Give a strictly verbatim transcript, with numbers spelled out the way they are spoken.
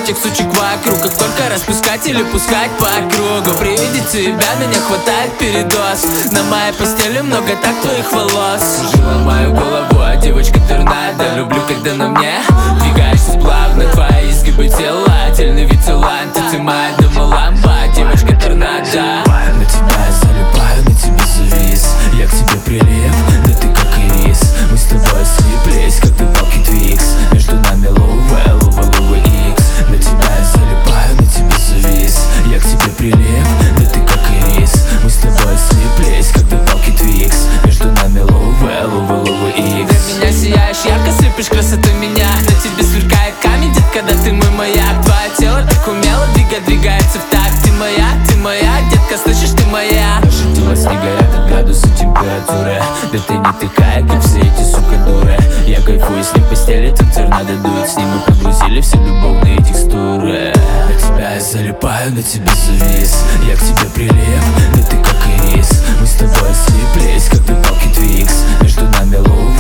этих сучек вокруг. Как только распускать или пускать по кругу. При виде тебя меня хватает передоз. На моей постели много так твоих волос. Жила мою голову, а девочка торнадо. Люблю, когда на мне двигаешься плавно. Твои изгибы тела, отдельный вид таланта. Ты моя дома-лампа, девочка торнадо. Залипаю на тебя, залипаю, на тебе завис. Я к тебе прилив, да ты как ирис. Мы с тобой слиплись, как ты палки твикс. Между нами лоу-вэл, лоу-вэл, икс. На тебя я залипаю, на тебе завис. Я к тебе прилив, да ты как ирис. Мы с тобой слиплись, как ты палки твикс. Между нами лоу-вэл, лоу-вэл, икс. Для меня сияешь ярко, слепишь красоты меня. На тебе сверкает камень, дед, когда ты мой маяк. Твое тело так умело двигает, двигается в такт. Ты моя, ты моя, детка, слышишь, ты моя. Наши тела не горят от градуса температуры. Да ты не такая, как все эти сука дуры. Я кайфую с ним в постели, там торнадо дует. С ним мы погрузили все любовные текстуры. На тебя я залипаю, на тебе завис. Я к тебе прилив, да ты как ирис. Мы с тобой слиплись, как ты палки твикс. Между нами лоу